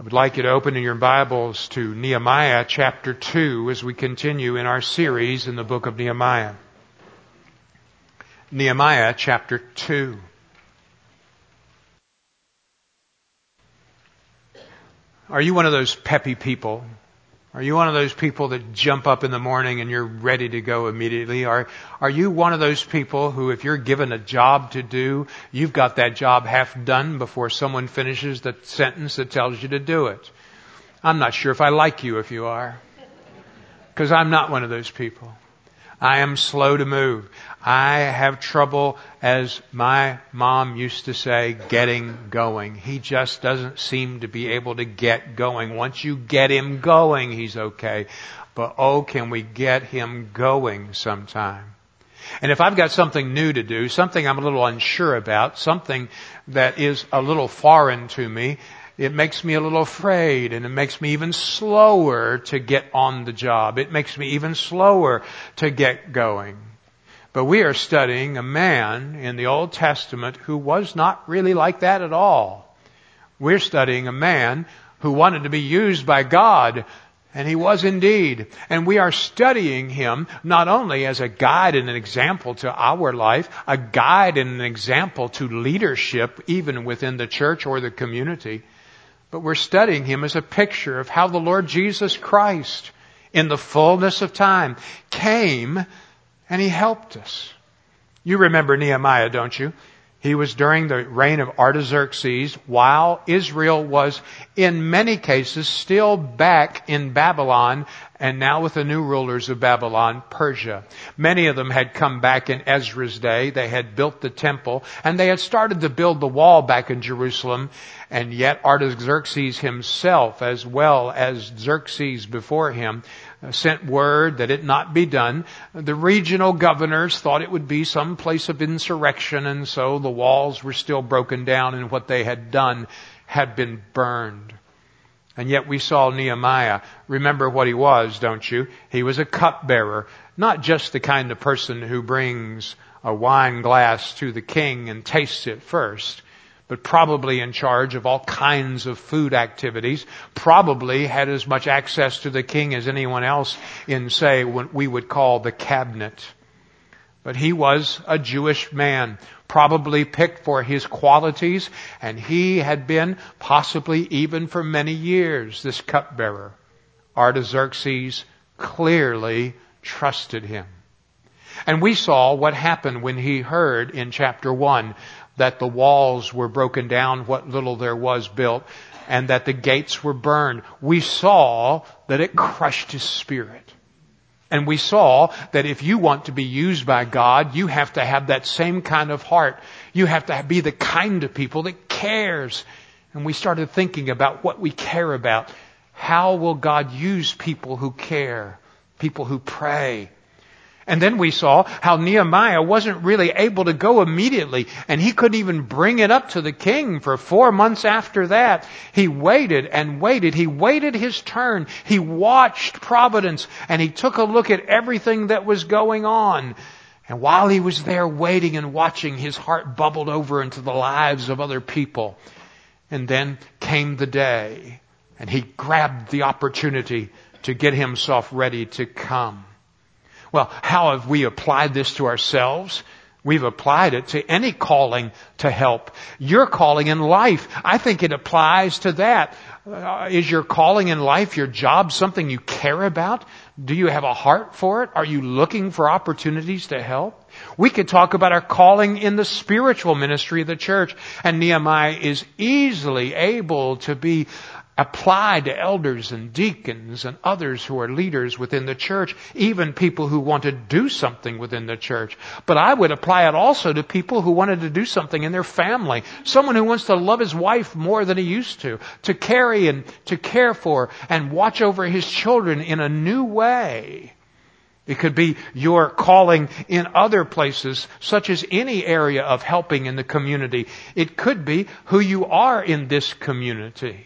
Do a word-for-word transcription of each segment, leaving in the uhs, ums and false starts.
I would like you to open in your Bibles to Nehemiah chapter two as we continue in our series in the book of Nehemiah. Nehemiah chapter two. Are you one of those peppy people? Are you one of those people that jump up in the morning and you're ready to go immediately? Are, are you one of those people who, if you're given a job to do, you've got that job half done before someone finishes the sentence that tells you to do it? I'm not sure if I like you if you are, because I'm not one of those people. I am slow to move. I have trouble, as my mom used to say, getting going. He just doesn't seem to be able to get going. Once you get him going, he's okay. But oh, can we get him going sometime? And if I've got something new to do, something I'm a little unsure about, something that is a little foreign to me, it makes me a little afraid, and it makes me even slower to get on the job. It makes me even slower to get going. But we are studying a man in the Old Testament who was not really like that at all. We're studying a man who wanted to be used by God, and he was indeed. And we are studying him not only as a guide and an example to our life, a guide and an example to leadership even within the church or the community, but we're studying him as a picture of how the Lord Jesus Christ, in the fullness of time, came and he helped us. You remember Nehemiah, don't you? He was during the reign of Artaxerxes, while Israel was, in many cases, still back in Babylon, and now with the new rulers of Babylon, Persia. Many of them had come back in Ezra's day. They had built the temple, and they had started to build the wall back in Jerusalem. And yet Artaxerxes himself, as well as Xerxes before him, sent word that it not be done. The regional governors thought it would be some place of insurrection, and so the walls were still broken down, and what they had done had been burned. And yet we saw Nehemiah. Remember what he was, don't you? He was a cupbearer, not just the kind of person who brings a wine glass to the king and tastes it first, but probably in charge of all kinds of food activities, probably had as much access to the king as anyone else in, say, what we would call the cabinet. But he was a Jewish man, probably picked for his qualities, and he had been, possibly even for many years, this cupbearer. Artaxerxes clearly trusted him. And we saw what happened when he heard in chapter one that the walls were broken down, what little there was built, and that the gates were burned. We saw that it crushed his spirit. And we saw that if you want to be used by God, you have to have that same kind of heart. You have to be the kind of people that cares. And we started thinking about what we care about. How will God use people who care, people who pray? And then we saw how Nehemiah wasn't really able to go immediately, and he couldn't even bring it up to the king for four months after that. He waited and waited. He waited his turn. He watched providence, and he took a look at everything that was going on. And while he was there waiting and watching, his heart bubbled over into the lives of other people. And then came the day, and he grabbed the opportunity to get himself ready to come. Well, how have we applied this to ourselves? We've applied it to any calling to help. Your calling in life, I think it applies to that. Uh, is your calling in life, your job, something you care about? Do you have a heart for it? Are you looking for opportunities to help? We could talk about our calling in the spiritual ministry of the church, and Nehemiah is easily able to be applied to elders and deacons and others who are leaders within the church, even people who want to do something within the church. But I would apply it also to people who wanted to do something in their family. Someone who wants to love his wife more than he used to, to carry and to care for and watch over his children in a new way. It could be your calling in other places, such as any area of helping in the community. It could be who you are in this community.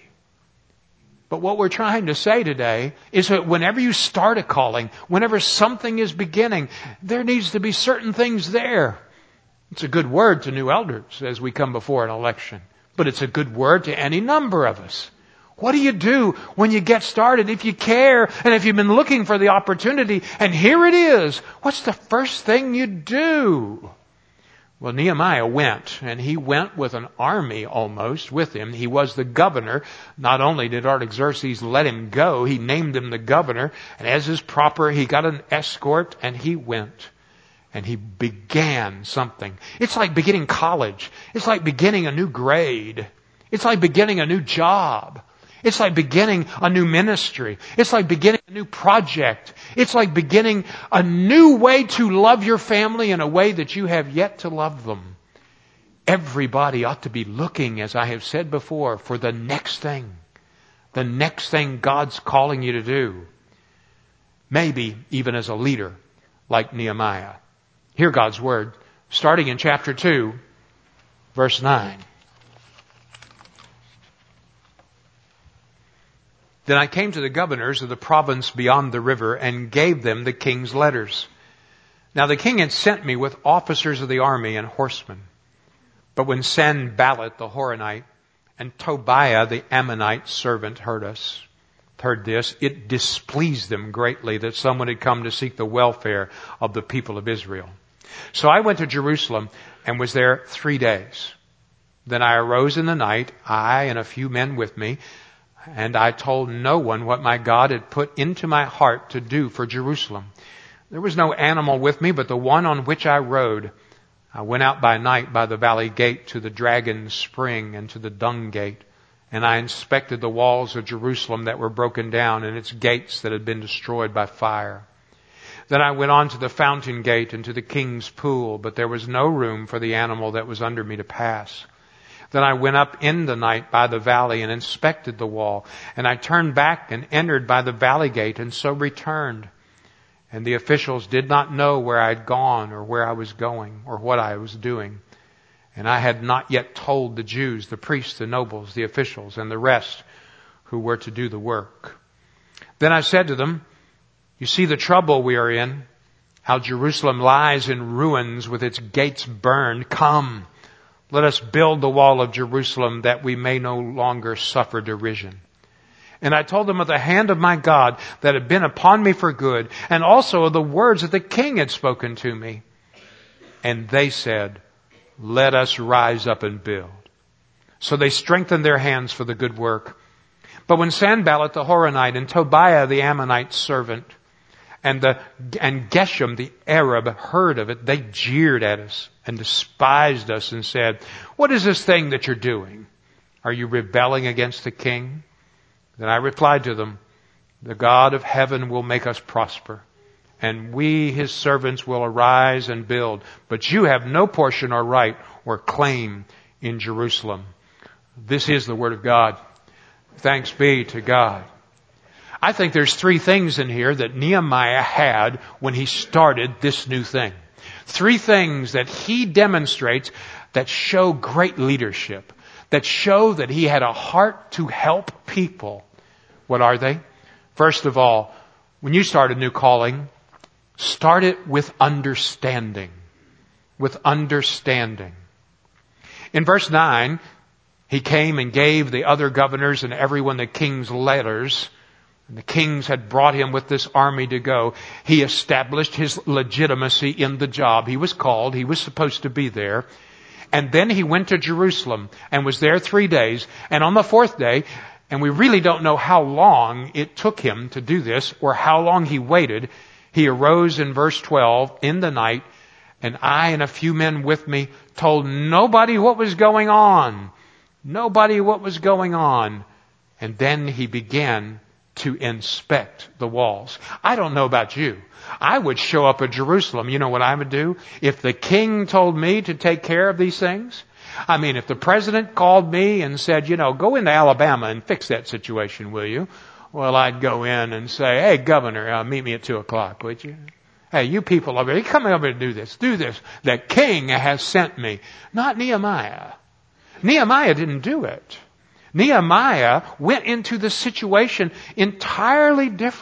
But what we're trying to say today is that whenever you start a calling, whenever something is beginning, there needs to be certain things there. It's a good word to new elders as we come before an election, but it's a good word to any number of us. What do you do when you get started? If you care and if you've been looking for the opportunity and here it is, what's the first thing you do? Well, Nehemiah went, and he went with an army almost with him. He was the governor. Not only did Artaxerxes let him go, he named him the governor, and as is proper, he got an escort, and he went. And he began something. It's like beginning college. It's like beginning a new grade. It's like beginning a new job. It's like beginning a new ministry. It's like beginning a new project. It's like beginning a new way to love your family in a way that you have yet to love them. Everybody ought to be looking, as I have said before, for the next thing. The next thing God's calling you to do. Maybe even as a leader like Nehemiah. Hear God's word, starting in chapter two, verse nine. Then I came to the governors of the province beyond the river and gave them the king's letters. Now the king had sent me with officers of the army and horsemen. But when Sanballat the Horonite and Tobiah the Ammonite servant heard us, heard this, it displeased them greatly that someone had come to seek the welfare of the people of Israel. So I went to Jerusalem and was there three days. Then I arose in the night, I and a few men with me, and I told no one what my God had put into my heart to do for Jerusalem. There was no animal with me but the one on which I rode. I went out by night by the valley gate to the dragon spring and to the dung gate. And I inspected the walls of Jerusalem that were broken down and its gates that had been destroyed by fire. Then I went on to the fountain gate and to the king's pool, but there was no room for the animal that was under me to pass. Then I went up in the night by the valley and inspected the wall. And I turned back and entered by the valley gate and so returned. And the officials did not know where I had gone or where I was going or what I was doing. And I had not yet told the Jews, the priests, the nobles, the officials, and the rest who were to do the work. Then I said to them, you see the trouble we are in, how Jerusalem lies in ruins with its gates burned. Come. Let us build the wall of Jerusalem that we may no longer suffer derision. And I told them of the hand of my God that had been upon me for good, and also of the words that the king had spoken to me. And they said, let us rise up and build. So they strengthened their hands for the good work. But when Sanballat the Horonite and Tobiah the Ammonite servant and the and Geshem the Arab heard of it, they jeered at us and despised us and said, what is this thing that you're doing? Are you rebelling against the king? Then I replied to them, the God of heaven will make us prosper, and we, his servants, will arise and build. But you have no portion or right or claim in Jerusalem. This is the word of God. Thanks be to God. I think there's three things in here that Nehemiah had when he started this new thing. Three things that he demonstrates that show great leadership, that show that he had a heart to help people. What are they? First of all, when you start a new calling, start it with understanding. With understanding. In verse nine, he came and gave the other governors and everyone the king's letters. And the kings had brought him with this army to go. He established his legitimacy in the job. He was called. He was supposed to be there. And then he went to Jerusalem and was there three days. And on the fourth day, and we really don't know how long it took him to do this or how long he waited, he arose in verse twelve in the night, and I and a few men with me told nobody what was going on. Nobody what was going on. And then he began to inspect the walls. I don't know about you. I would show up at Jerusalem. You know what I would do? If the king told me to take care of these things, I mean, if the president called me and said, you know, go into Alabama and fix that situation, will you? Well, I'd go in and say, hey, governor, uh, meet me at two o'clock, would you? Hey, you people over here, come over and do this, do this. The king has sent me. Not Nehemiah. Nehemiah didn't do it. Nehemiah went into the situation entirely different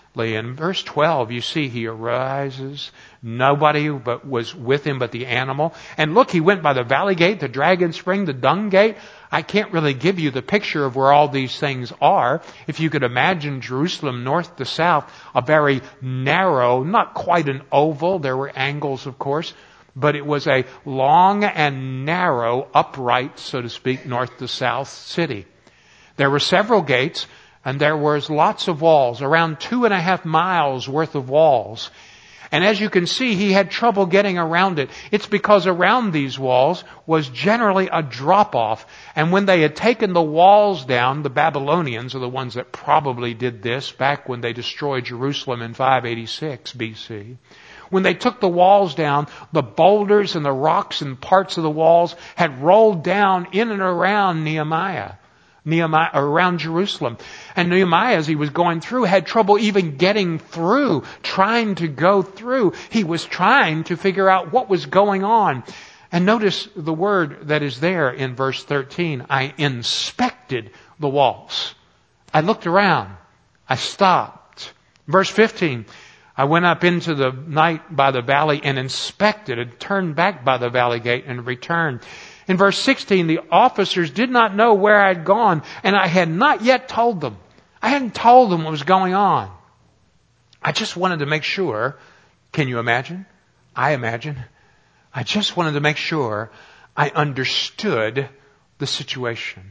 In verse twelve, you see he arises. Nobody but was with him but the animal. And look, he went by the valley gate, the dragon spring, the dung gate. I can't really give you the picture of where all these things are. If you could imagine Jerusalem north to south, a very narrow, not quite an oval. There were angles, of course. But it was a long and narrow, upright, so to speak, north to south city. There were several gates. And there was lots of walls, around two and a half miles worth of walls. And as you can see, he had trouble getting around it. It's because around these walls was generally a drop-off. And when they had taken the walls down, the Babylonians are the ones that probably did this back when they destroyed Jerusalem in five eighty-six B C. When they took the walls down, the boulders and the rocks and parts of the walls had rolled down in and around Nehemiah. Nehemiah, around Jerusalem. And Nehemiah, as he was going through, had trouble even getting through, trying to go through. He was trying to figure out what was going on. And notice the word that is there in verse thirteen. I inspected the walls. I looked around. I stopped. Verse fifteen. I went up into the night by the valley and inspected and turned back by the valley gate and returned. In verse sixteen, the officers did not know where I had gone, and I had not yet told them. I hadn't told them what was going on. I just wanted to make sure. Can you imagine? I imagine. I just wanted to make sure I understood the situation.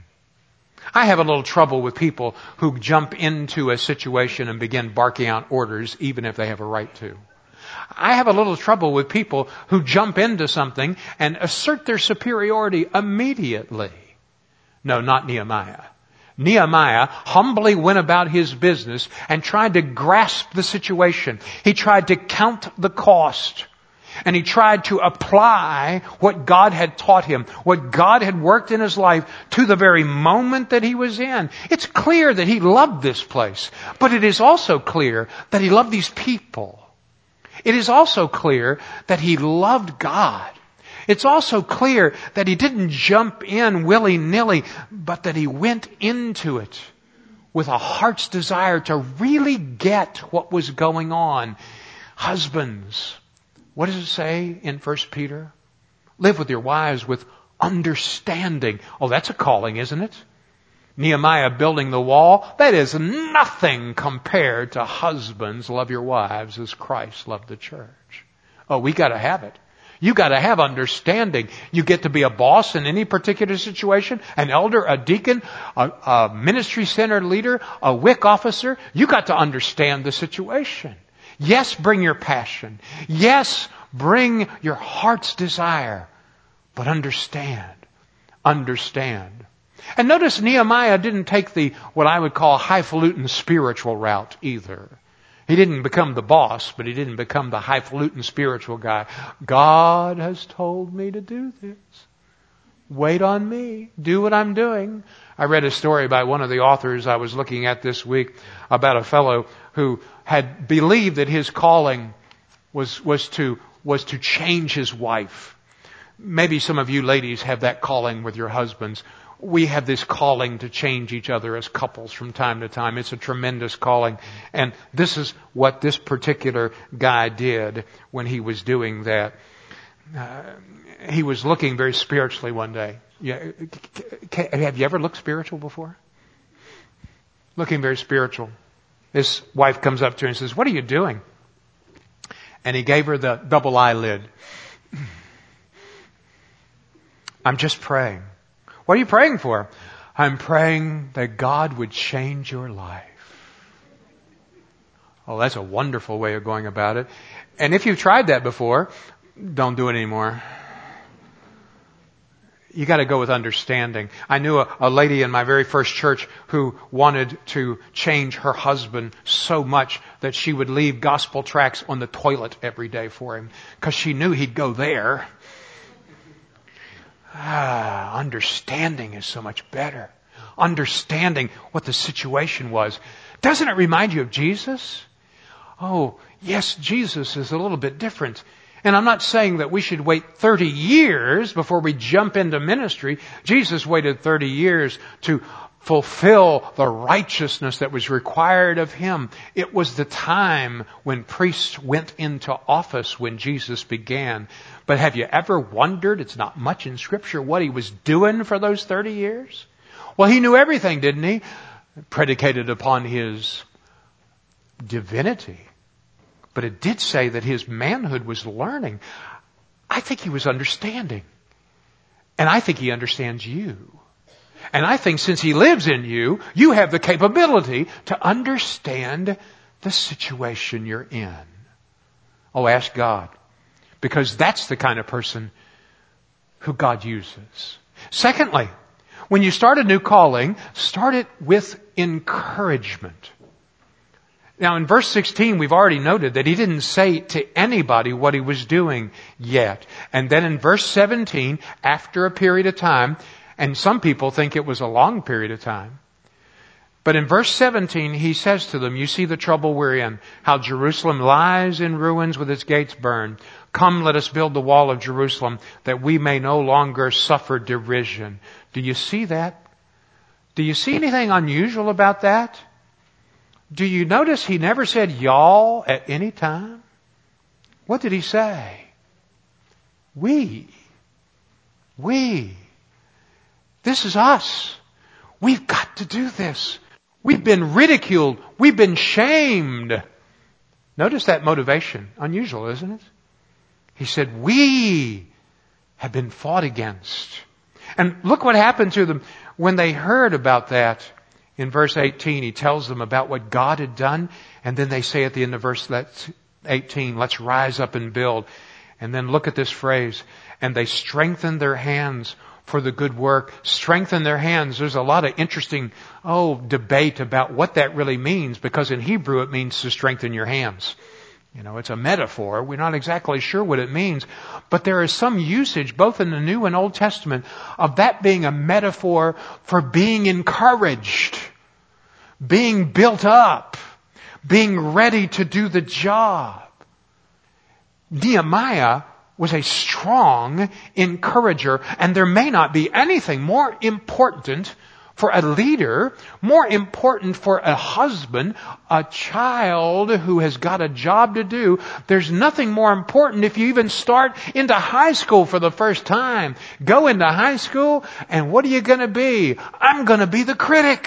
I have a little trouble with people who jump into a situation and begin barking out orders, even if they have a right to. I have a little trouble with people who jump into something and assert their superiority immediately. No, not Nehemiah. Nehemiah humbly went about his business and tried to grasp the situation. He tried to count the cost. And he tried to apply what God had taught him, what God had worked in his life to the very moment that he was in. It's clear that he loved this place, but it is also clear that he loved these people. It is also clear that he loved God. It's also clear that he didn't jump in willy-nilly, but that he went into it with a heart's desire to really get what was going on. Husbands, what does it say in First Peter? Live with your wives with understanding. Oh, that's a calling, isn't it? Nehemiah building the wall, that is nothing compared to husbands love your wives as Christ loved the church. Oh, we got to have it. You got to have understanding. You get to be a boss in any particular situation, an elder, a deacon, a, a ministry center leader, a W I C officer. You got to understand the situation. Yes, bring your passion. Yes, bring your heart's desire. But understand. Understand. And notice Nehemiah didn't take the, what I would call, highfalutin spiritual route either. He didn't become the boss, but he didn't become the highfalutin spiritual guy. God has told me to do this. Wait on me. Do what I'm doing. I read a story by one of the authors I was looking at this week about a fellow who had believed that his calling was, was to, was to change his wife. Maybe some of you ladies have that calling with your husbands. We have this calling to change each other as couples from time to time. It's a tremendous calling. And this is what this particular guy did when he was doing that. Uh, he was looking very spiritually one day. Yeah, have you ever looked spiritual before? Looking very spiritual. His wife comes up to him and says, "What are you doing?" And he gave her the double eyelid. "I'm just praying." "What are you praying for?" "I'm praying that God would change your life." Oh, that's a wonderful way of going about it. And if you've tried that before, don't do it anymore. You got to go with understanding. I knew a, a lady in my very first church who wanted to change her husband so much that she would leave gospel tracts on the toilet every day for him because she knew he'd go there. Ah, understanding is so much better. Understanding what the situation was. Doesn't it remind you of Jesus? Oh, yes, Jesus is a little bit different. And I'm not saying that we should wait thirty years before we jump into ministry. Jesus waited thirty years to fulfill the righteousness that was required of him. It was the time when priests went into office when Jesus began. But have you ever wondered, it's not much in Scripture, what he was doing for those thirty years? Well, he knew everything, didn't he? Predicated upon his divinity. But it did say that his manhood was learning. I think he was understanding. And I think he understands you. And I think since he lives in you, you have the capability to understand the situation you're in. Oh, ask God. Because that's the kind of person who God uses. Secondly, when you start a new calling, start it with encouragement. Now in verse sixteen, we've already noted that he didn't say to anybody what he was doing yet. And then in verse seventeen, after a period of time, and some people think it was a long period of time, but in verse seventeen, he says to them, you see the trouble we're in, how Jerusalem lies in ruins with its gates burned. Come, let us build the wall of Jerusalem that we may no longer suffer derision. Do you see that? Do you see anything unusual about that? Do you notice he never said y'all at any time? What did he say? We. We. This is us. We've got to do this. We've been ridiculed. We've been shamed. Notice that motivation. Unusual, isn't it? He said, we have been fought against. And look what happened to them when they heard about that. In verse eighteen, he tells them about what God had done. And then they say at the end of verse eighteen, let's rise up and build. And then look at this phrase. And they strengthened their hands for the good work. Strengthen their hands. There's a lot of interesting, oh, debate about what that really means. Because in Hebrew it means to strengthen your hands. You know, it's a metaphor. We're not exactly sure what it means. But there is some usage, both in the New and Old Testament, of that being a metaphor for being encouraged, being built up, being ready to do the job. Nehemiah was a strong encourager, and there may not be anything more important for a leader, more important for a husband, a child who has got a job to do. There's nothing more important if you even start into high school for the first time. Go into high school, and what are you going to be? I'm going to be the critic.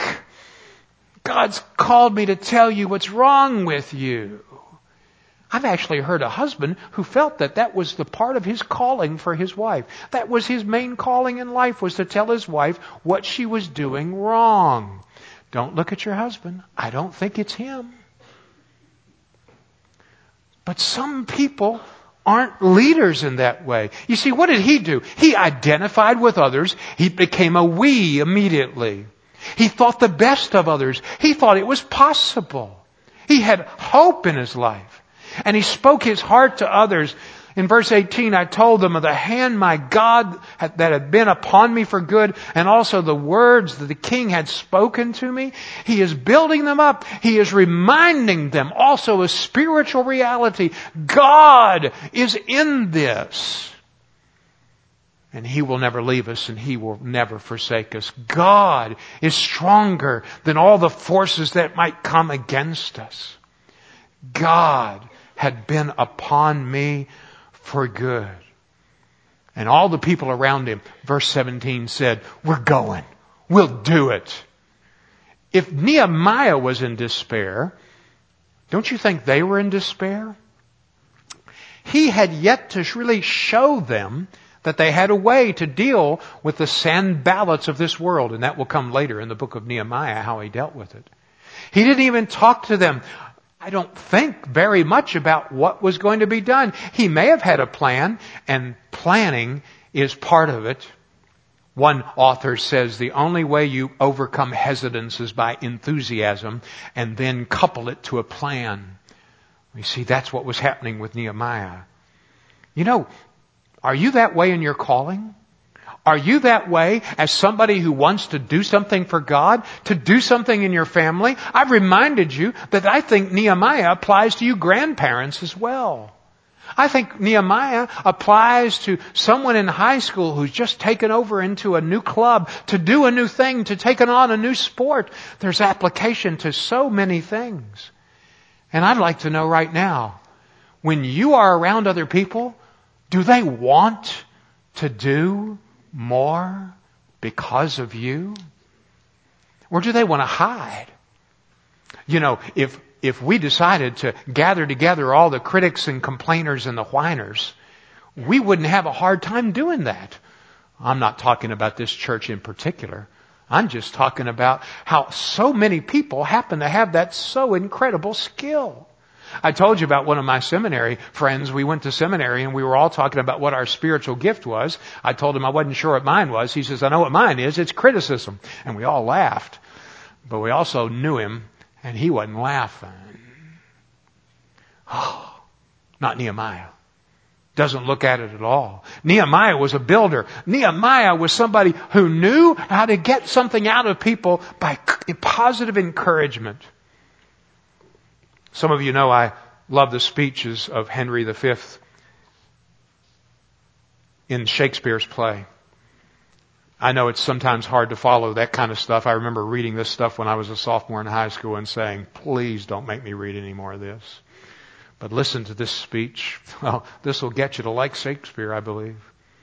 God's called me to tell you what's wrong with you. I've actually heard a husband who felt that that was the part of his calling for his wife. That was his main calling in life, was to tell his wife what she was doing wrong. Don't look at your husband. I don't think it's him. But some people aren't leaders in that way. You see, what did he do? He identified with others. He became a we immediately. He thought the best of others. He thought it was possible. He had hope in his life. And he spoke his heart to others. In verse eighteen, I told them of the hand my God had, that had been upon me for good, and also the words that the king had spoken to me. He is building them up. He is reminding them also a spiritual reality. God is in this. And He will never leave us, and He will never forsake us. God is stronger than all the forces that might come against us. God had been upon me for good. And all the people around him, verse seventeen said, we're going. We'll do it. If Nehemiah was in despair, don't you think they were in despair? He had yet to really show them that they had a way to deal with the Sanballats of this world. And that will come later in the book of Nehemiah, how he dealt with it. He didn't even talk to them, I don't think, very much about what was going to be done. He may have had a plan, and planning is part of it. One author says the only way you overcome hesitance is by enthusiasm and then couple it to a plan. You see, that's what was happening with Nehemiah. You know, are you that way in your calling? Are you that way as somebody who wants to do something for God, to do something in your family? I've reminded you that I think Nehemiah applies to you grandparents as well. I think Nehemiah applies to someone in high school who's just taken over into a new club to do a new thing, to take on a new sport. There's application to so many things. And I'd like to know right now, when you are around other people, do they want to do more because of you? Or do they want to hide? You know, if if we decided to gather together all the critics and complainers and the whiners, we wouldn't have a hard time doing that. I'm not talking about this church in particular. I'm just talking about how so many people happen to have that so incredible skill. I told you about one of my seminary friends. We went to seminary and we were all talking about what our spiritual gift was. I told him I wasn't sure what mine was. He says, I know what mine is. It's criticism. And we all laughed. But we also knew him and he wasn't laughing. Oh, not Nehemiah. Doesn't look at it at all. Nehemiah was a builder. Nehemiah was somebody who knew how to get something out of people by positive encouragement. Some of you know I love the speeches of Henry the Fifth in Shakespeare's play. I know it's sometimes hard to follow that kind of stuff. I remember reading this stuff when I was a sophomore in high school and saying, please don't make me read any more of this. But listen to this speech. Well, this will get you to like Shakespeare, I believe.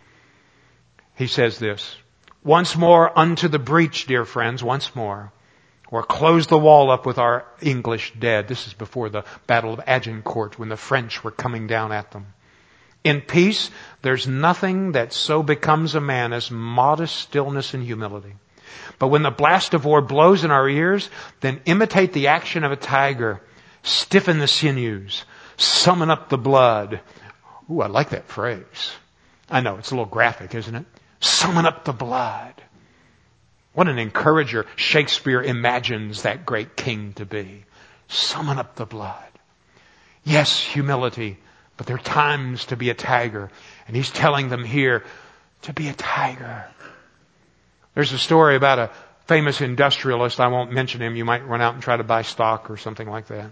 He says this, once more unto the breach, dear friends, once more. Or close the wall up with our English dead. This is before the Battle of Agincourt when the French were coming down at them. In peace, there's nothing that so becomes a man as modest stillness and humility. But when the blast of war blows in our ears, then imitate the action of a tiger. Stiffen the sinews. Summon up the blood. Ooh, I like that phrase. I know, it's a little graphic, isn't it? Summon up the blood. What an encourager Shakespeare imagines that great king to be. Summon up the blood. Yes, humility, but there are times to be a tiger. And he's telling them here to be a tiger. There's a story about a famous industrialist. I won't mention him. You might run out and try to buy stock or something like that.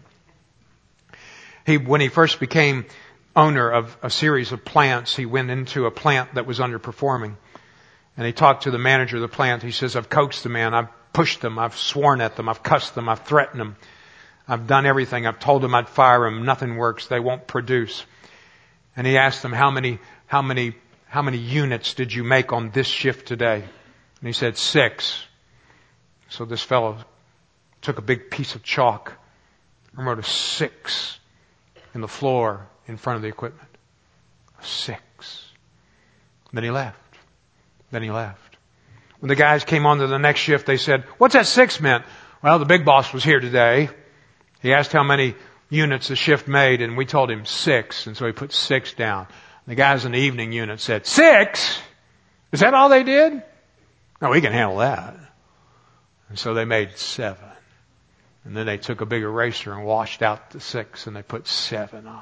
He, when he first became owner of a series of plants, he went into a plant that was underperforming. And he talked to the manager of the plant. He says, I've coaxed the man. I've pushed them. I've sworn at them. I've cussed them. I've threatened them. I've done everything. I've told them I'd fire them. Nothing works. They won't produce. And he asked them, how many, how many, how many units did you make on this shift today? And he said, six. So this fellow took a big piece of chalk and wrote a six in the floor in front of the equipment. A six. Then he left. Then he left. When the guys came on to the next shift, they said, what's that six meant? Well, the big boss was here today. He asked how many units the shift made, and we told him six, and so he put six down. The guys in the evening unit said, six? Is that all they did? No, we can handle that. And so they made seven. And then they took a big eraser and washed out the six, and they put seven on.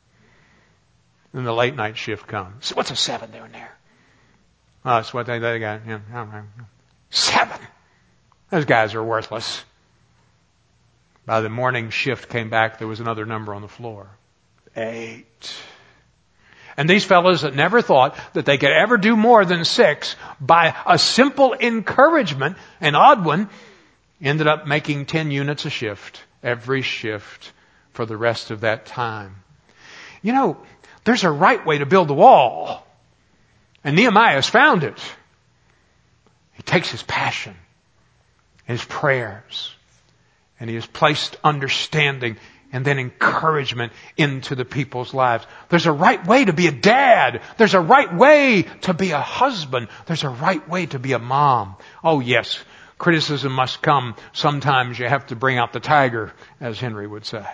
Then the late night shift comes. So what's a seven doing there? Oh, that's what they, they got. Yeah, seven. Those guys are worthless. By the morning shift came back, there was another number on the floor. Eight. And these fellows that never thought that they could ever do more than six, by a simple encouragement, an odd one, ended up making ten units a shift, every shift for the rest of that time. You know, there's a right way to build a wall. And Nehemiah has found it. He takes his passion, his prayers, and he has placed understanding and then encouragement into the people's lives. There's a right way to be a dad. There's a right way to be a husband. There's a right way to be a mom. Oh yes, criticism must come. Sometimes you have to bring out the tiger, as Henry would say.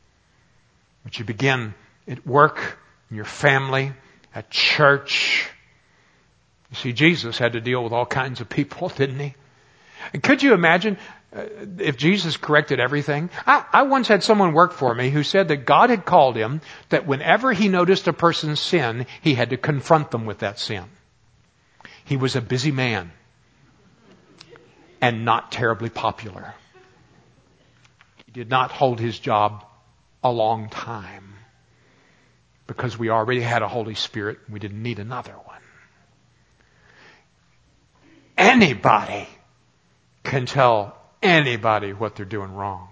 But you begin at work, in your family, at church. You see, Jesus had to deal with all kinds of people, didn't he? And could you imagine uh, if Jesus corrected everything? I, I once had someone work for me who said that God had called him that whenever he noticed a person's sin, he had to confront them with that sin. He was a busy man and not terribly popular. He did not hold his job a long time because we already had a Holy Spirit. We didn't need another one. Anybody can tell anybody what they're doing wrong.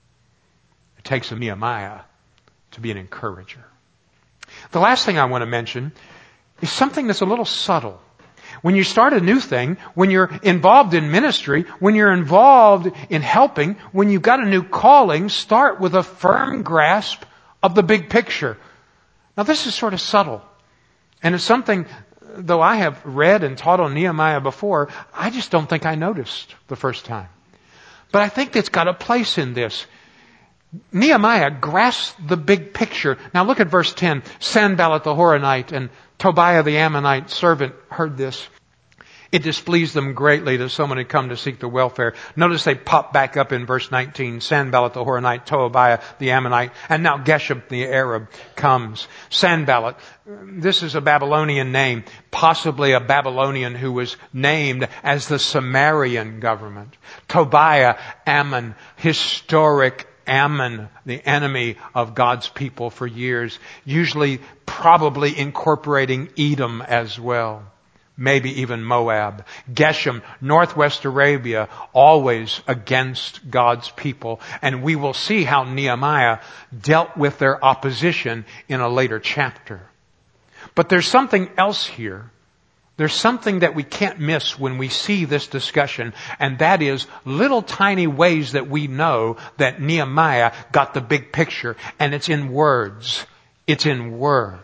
It takes a Nehemiah to be an encourager. The last thing I want to mention is something that's a little subtle. When you start a new thing, when you're involved in ministry, when you're involved in helping, when you've got a new calling, start with a firm grasp of the big picture. Now this is sort of subtle. And it's something, though I have read and taught on Nehemiah before, I just don't think I noticed the first time. But I think it's got a place in this. Nehemiah grasped the big picture. Now look at verse ten. Sanballat the Horonite and Tobiah the Ammonite servant heard this. It displeased them greatly that someone had come to seek the welfare. Notice they pop back up in verse nineteen. Sanballat the Horonite, Tobiah the Ammonite, and now Geshem the Arab comes. Sanballat, this is a Babylonian name, possibly a Babylonian who was named as the Sumerian government. Tobiah, Ammon, historic Ammon, the enemy of God's people for years, usually probably incorporating Edom as well. Maybe even Moab. Geshem, northwest Arabia, always against God's people. And we will see how Nehemiah dealt with their opposition in a later chapter. But there's something else here. There's something that we can't miss when we see this discussion, and that is little tiny ways that we know that Nehemiah got the big picture, and it's in words. It's in words.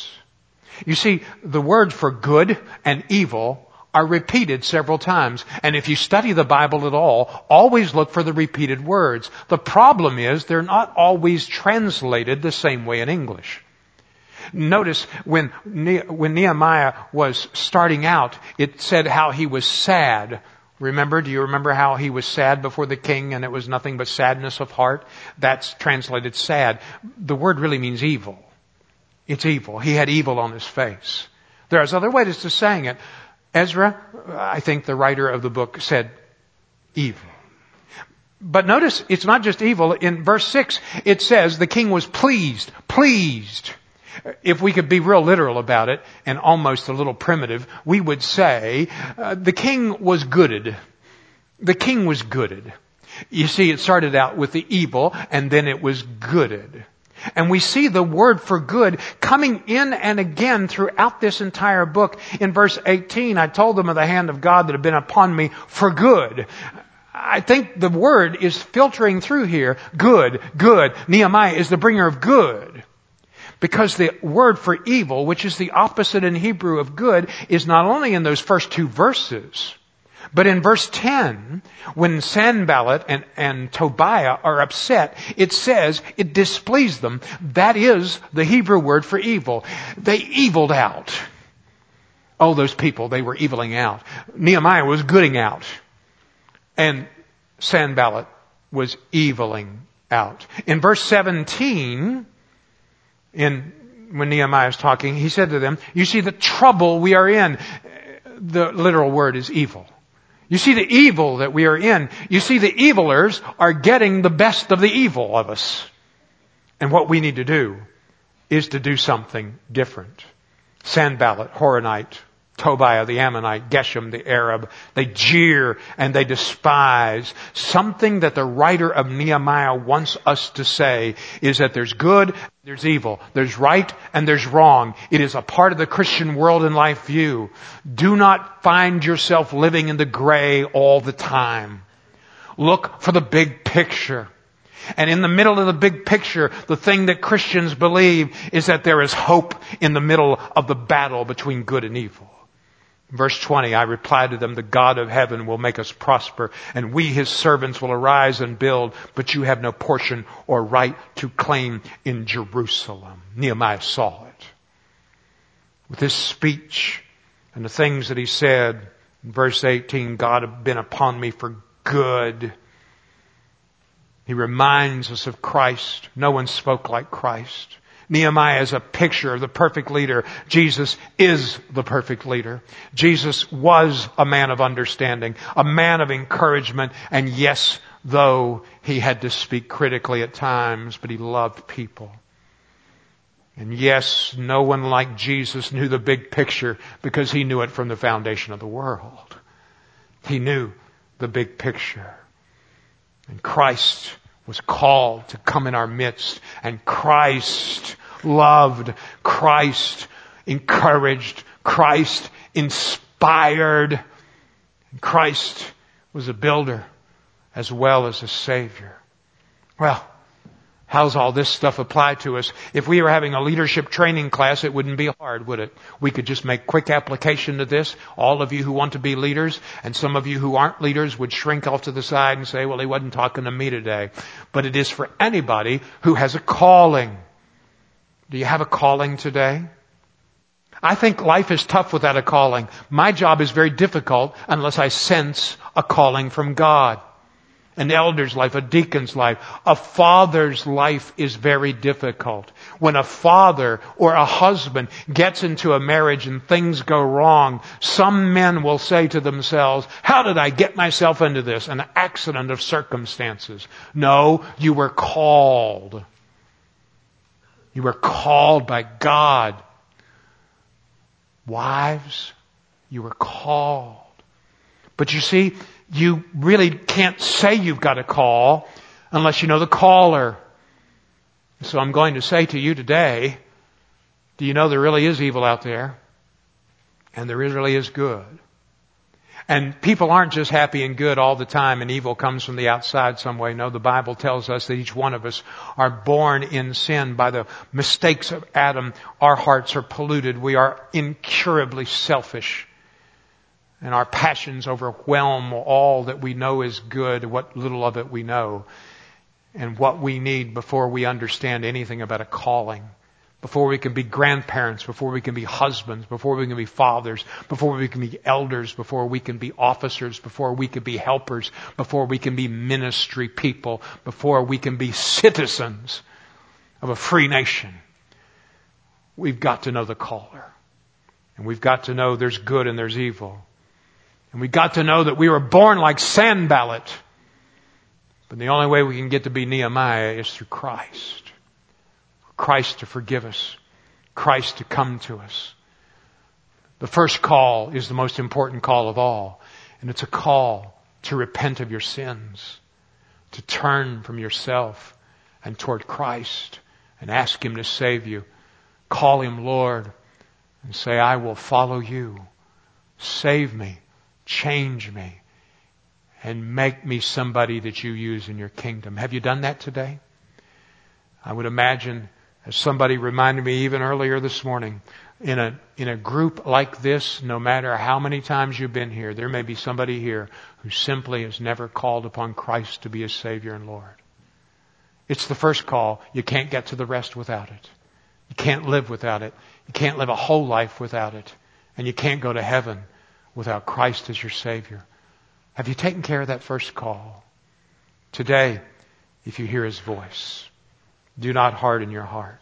You see, the word for good and evil are repeated several times. And if you study the Bible at all, always look for the repeated words. The problem is they're not always translated the same way in English. Notice when when Nehemiah was starting out, it said how he was sad. Remember, do you remember how he was sad before the king and it was nothing but sadness of heart? That's translated sad. The word really means evil. It's evil. He had evil on his face. There's other ways to saying it. Ezra, I think the writer of the book, said evil. But notice, it's not just evil. In verse six, it says the king was pleased. Pleased. If we could be real literal about it, and almost a little primitive, we would say uh, the king was gooded. The king was gooded. You see, it started out with the evil, and then it was gooded. And we see the word for good coming in and again throughout this entire book. In verse eighteen, I told them of the hand of God that had been upon me for good. I think the word is filtering through here. Good, good. Nehemiah is the bringer of good. Because the word for evil, which is the opposite in Hebrew of good, is not only in those first two verses, but in verse ten, when Sanballat and, and Tobiah are upset, it says it displeased them. That is the Hebrew word for evil. They eviled out. Oh, those people, they were eviling out. Nehemiah was gooding out. And Sanballat was eviling out. In verse seventeen, in when Nehemiah is talking, he said to them, you see the trouble we are in. The literal word is evil. You see the evil that we are in. You see the evilers are getting the best of the evil of us. And what we need to do is to do something different. Sanballat, Horonite, Tobiah the Ammonite, Geshem the Arab, they jeer and they despise. Something that the writer of Nehemiah wants us to say is that there's good, there's evil, there's right and there's wrong. It is a part of the Christian world and life view. Do not find yourself living in the gray all the time. Look for the big picture. And in the middle of the big picture, the thing that Christians believe is that there is hope in the middle of the battle between good and evil. Verse twenty, I replied to them, the God of heaven will make us prosper, and we, his servants, will arise and build, but you have no portion or right to claim in Jerusalem. Nehemiah saw it. With his speech and the things that he said, in verse eighteen, God had been upon me for good. He reminds us of Christ. No one spoke like Christ. Nehemiah is a picture of the perfect leader. Jesus is the perfect leader. Jesus was a man of understanding, a man of encouragement, and yes, though he had to speak critically at times, but he loved people. And yes, no one like Jesus knew the big picture because He knew it from the foundation of the world. He knew the big picture. And Christ was called to come in our midst. And Christ loved. Christ encouraged. Christ inspired. And Christ was a builder as well as a Savior. Well, how's all this stuff apply to us? If we were having a leadership training class, it wouldn't be hard, would it? We could just make quick application to this. All of you who want to be leaders, and some of you who aren't leaders would shrink off to the side and say, well, he wasn't talking to me today. But it is for anybody who has a calling. Do you have a calling today? I think life is tough without a calling. My job is very difficult unless I sense a calling from God. An elder's life, a deacon's life, a father's life is very difficult. When a father or a husband gets into a marriage and things go wrong, some men will say to themselves, how did I get myself into this? An accident of circumstances. No, you were called. You were called by God. Wives, you were called. But you see, you really can't say you've got a call unless you know the caller. So I'm going to say to you today, do you know there really is evil out there? And there really is good. And people aren't just happy and good all the time and evil comes from the outside some way. No, the Bible tells us that each one of us are born in sin by the mistakes of Adam. Our hearts are polluted. We are incurably selfish. And our passions overwhelm all that we know is good, what little of it we know. And what we need before we understand anything about a calling. Before we can be grandparents, before we can be husbands, before we can be fathers, before we can be elders, before we can be officers, before we can be helpers, before we can be ministry people, before we can be citizens of a free nation. We've got to know the caller. And we've got to know there's good and there's evil. And we've got to know that we were born like Sanballat. But the only way we can get to be Nehemiah is through Christ. Christ to forgive us. Christ to come to us. The first call is the most important call of all. And it's a call to repent of your sins. To turn from yourself and toward Christ. And ask Him to save you. Call Him Lord. And say, I will follow you. Save me. Change me. And make me somebody that you use in your kingdom. Have you done that today? I would imagine, as somebody reminded me even earlier this morning, in a in a group like this, no matter how many times you've been here, there may be somebody here who simply has never called upon Christ to be His Savior and Lord. It's the first call. You can't get to the rest without it. You can't live without it. You can't live a whole life without it. And you can't go to heaven without Christ as your Savior. Have you taken care of that first call? Today, if you hear His voice, do not harden your heart.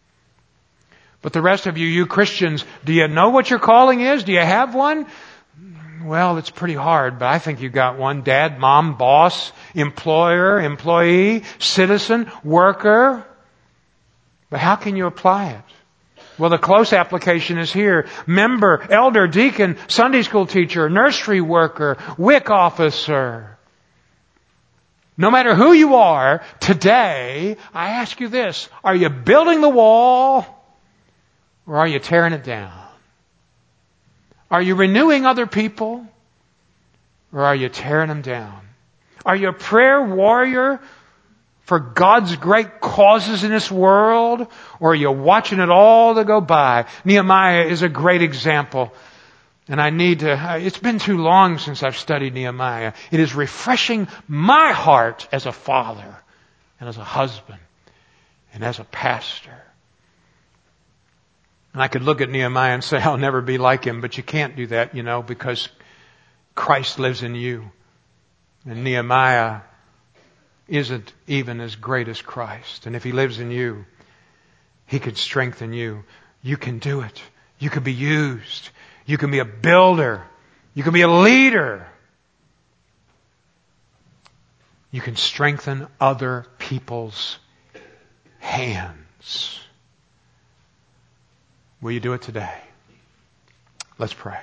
But the rest of you, you Christians, do you know what your calling is? Do you have one? Well, it's pretty hard, but I think you got one. Dad, mom, boss, employer, employee, citizen, worker. But how can you apply it? Well, the close application is here. Member, elder, deacon, Sunday school teacher, nursery worker, W I C officer. No matter who you are, today, I ask you this. Are you building the wall or are you tearing it down? Are you renewing other people or are you tearing them down? Are you a prayer warrior for God's great causes in this world? Or are you watching it all to go by? Nehemiah is a great example. And I need to, it's been too long since I've studied Nehemiah. It is refreshing my heart as a father and as a husband and as a pastor. And I could look at Nehemiah and say, I'll never be like him. But you can't do that, you know, because Christ lives in you. And Nehemiah isn't even as great as Christ. And if He lives in you, He can strengthen you. You can do it. You can be used. You can be a builder. You can be a leader. You can strengthen other people's hands. Will you do it today? Let's pray.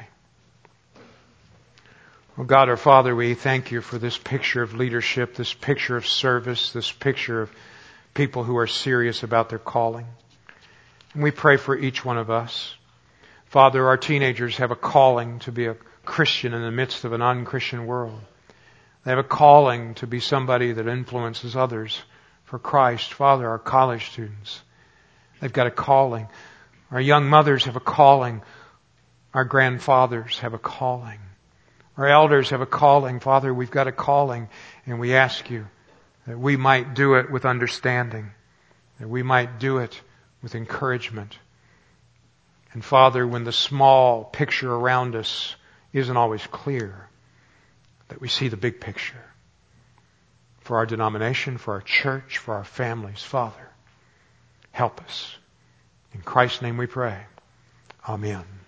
Oh God, our Father, we thank you for this picture of leadership, this picture of service, this picture of people who are serious about their calling. And we pray for each one of us. Father, our teenagers have a calling to be a Christian in the midst of an unchristian world. They have a calling to be somebody that influences others for Christ. Father, our college students, they've got a calling. Our young mothers have a calling. Our grandfathers have a calling. Our elders have a calling. Father, we've got a calling, and we ask you that we might do it with understanding, that we might do it with encouragement. And Father, when the small picture around us isn't always clear, that we see the big picture for our denomination, for our church, for our families. Father, help us. In Christ's name we pray. Amen.